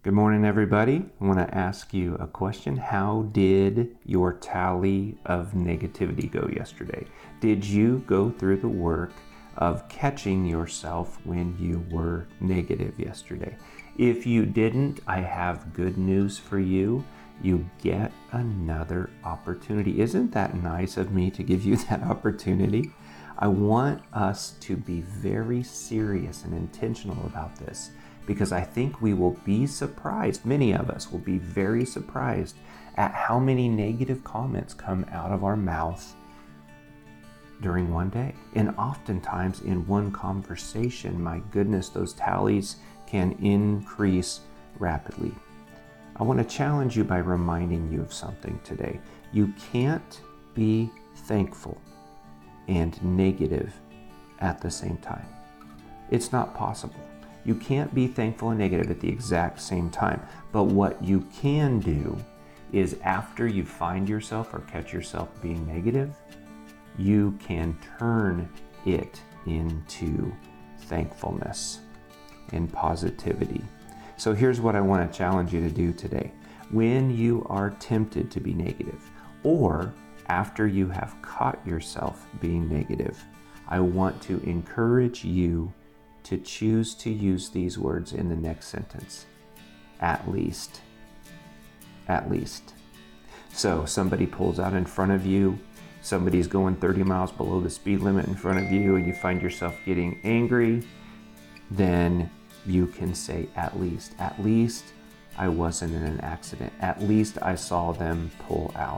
Good morning, everybody. I want to ask you a question. How did your tally of negativity go yesterday? Did you go through the work of catching yourself when you were negative yesterday? If you didn't, I have good news for you. You get another opportunity. Isn't that nice of me to give you that opportunity? I want us to be very serious and intentional about this, because I think we will be surprised, many of us will be very surprised at how many negative comments come out of our mouth during one day. And oftentimes in one conversation, my goodness, those tallies can increase rapidly. I want to challenge you by reminding you of something today. You can't be thankful and negative at the same time. It's not possible. You can't be thankful and negative at the exact same time. But what you can do is, after you find yourself or catch yourself being negative, you can turn it into thankfulness and positivity. So here's what I want to challenge you to do today. When you are tempted to be negative, or after you have caught yourself being negative, I want to encourage you to choose to use these words in the next sentence. At least. At least. So somebody pulls out in front of you, somebody's going 30 miles below the speed limit in front of you, and you find yourself getting angry, then you can say, at least. At least I wasn't in an accident. At least I saw them pull out.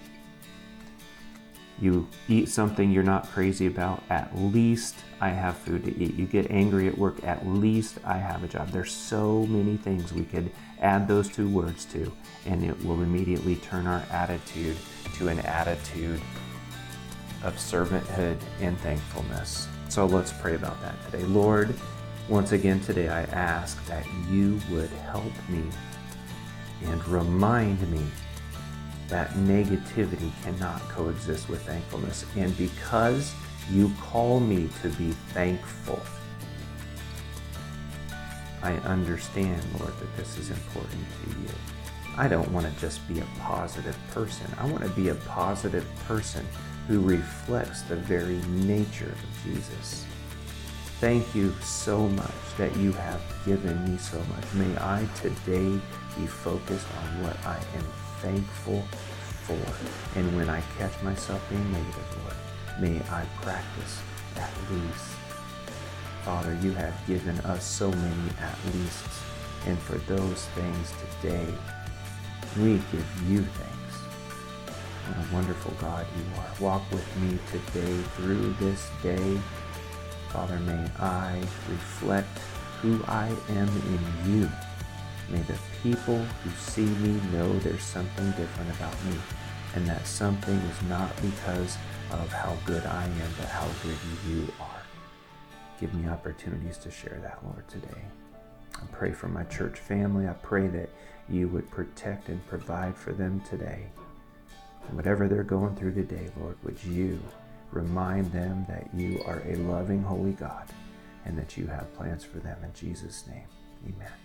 You eat something you're not crazy about, at least I have food to eat. You get angry at work, at least I have a job. There's so many things we could add those two words to, and it will immediately turn our attitude to an attitude of servanthood and thankfulness. So let's pray about that today. Lord, once again today I ask that you would help me and remind me that negativity cannot coexist with thankfulness. And because you call me to be thankful, I understand, Lord, that this is important to you. I don't want to just be a positive person. I want to be a positive person who reflects the very nature of Jesus. Thank you so much that you have given me so much. May I today be focused on what I am thankful for. And when I catch myself being negative, Lord, may I practice at least. Father, you have given us so many at leasts. And for those things today, we give you thanks. What a wonderful God you are. Walk with me today through this day. Father, may I reflect who I am in you. May the people who see me know there's something different about me, and that something is not because of how good I am, but how good you are. Give me opportunities to share that, Lord, today. I pray for my church family. I pray that you would protect and provide for them today. Whatever they're going through today, Lord, would you remind them that you are a loving, holy God, and that you have plans for them. In Jesus' name, amen.